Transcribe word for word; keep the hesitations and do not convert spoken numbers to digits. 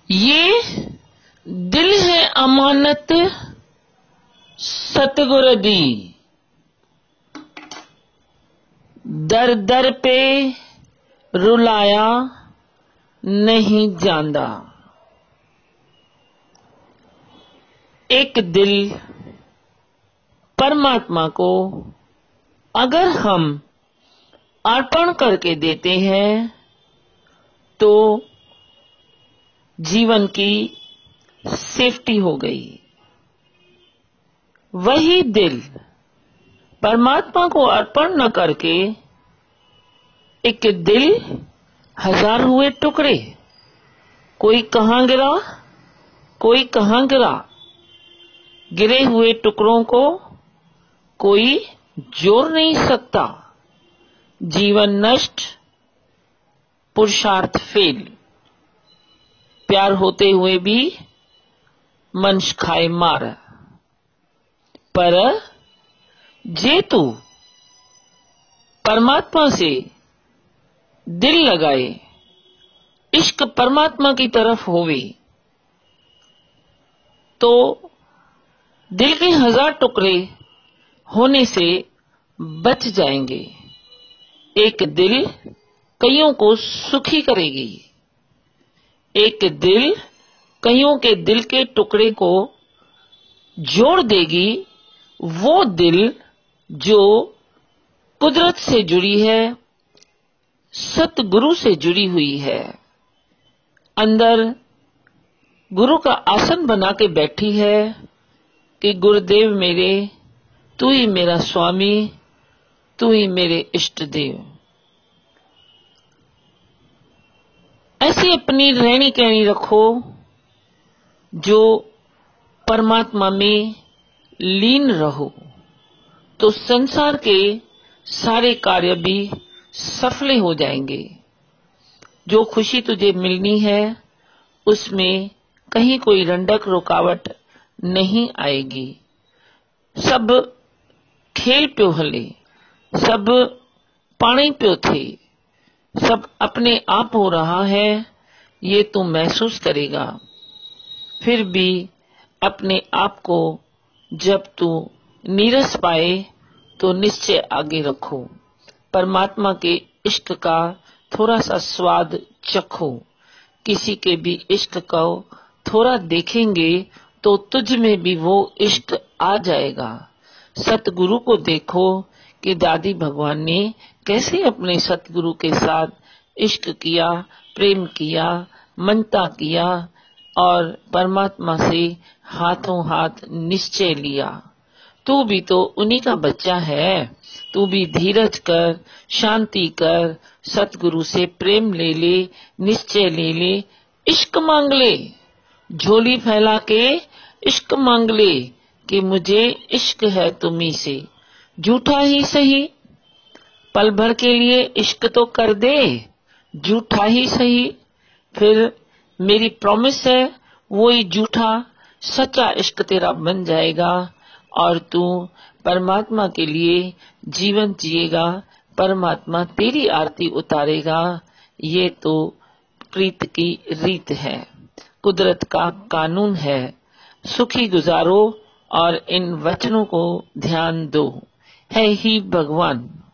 ये दिल है अमानत सतगुर दी, दर दर पे रुलाया नहीं जांदा। एक दिल परमात्मा को अगर हम अर्पण करके देते हैं तो जीवन की सेफ्टी हो गई। वही दिल परमात्मा को अर्पण न करके एक दिल हजार हुए टुकड़े, कोई कहां गिरा कोई कहां गिरा, गिरे हुए टुकड़ों को कोई जोड़ नहीं सकता। जीवन नष्ट, पुरुषार्थ फेल, प्यार होते हुए भी मंश खाए मार। पर जे तू परमात्मा से दिल लगाए, इश्क परमात्मा की तरफ होवे, तो दिल के हजार टुकड़े होने से बच जाएंगे। एक दिल कईयों को सुखी करेगी। एक दिल कईयों के दिल के टुकड़े को जोड़ देगी। वो दिल जो कुदरत से जुड़ी है, सतगुरु से जुड़ी हुई है, अंदर गुरु का आसन बना के बैठी है कि गुरुदेव मेरे, तू ही मेरा स्वामी, तू ही मेरे इष्ट देव। ऐसी अपनी रहनी कहनी रखो जो परमात्मा में लीन रहो, तो संसार के सारे कार्य भी सफल हो जाएंगे। जो खुशी तुझे मिलनी है उसमें कहीं कोई रंडक रुकावट नहीं आएगी। सब खेल प्यो हले, सब पानी प्यो थे, सब अपने आप हो रहा है, ये तू महसूस करेगा। फिर भी अपने आप को जब तू नीरस पाए तो निश्चय आगे रखो। परमात्मा के इश्क का थोड़ा सा स्वाद चखो। किसी के भी इश्क को थोड़ा देखेंगे तो तुझ में भी वो इश्क आ जाएगा। सतगुरु को देखो कि दादी भगवान ने कैसे अपने सतगुरु के साथ इश्क किया, प्रेम किया, मनता किया और परमात्मा से हाथों हाथ निश्चय लिया। तू भी तो उन्हीं का बच्चा है। तू भी धीरज कर, शांति कर, सतगुरु से प्रेम ले ले, निश्चय ले ले, इश्क मांग ले, झोली फैला के इश्क मांग ले कि मुझे इश्क है तुम्ही से। झूठा ही सही, पल भर के लिए इश्क तो कर दे, झूठा ही सही। फिर मेरी प्रॉमिस है वो ही झूठा सच्चा इश्क तेरा बन जाएगा और तू परमात्मा के लिए जीवन जिएगा, परमात्मा तेरी आरती उतारेगा। ये तो प्रीत की रीत है, कुदरत का कानून है। सुखी गुजारो और इन वचनों को ध्यान दो। है ही भगवान।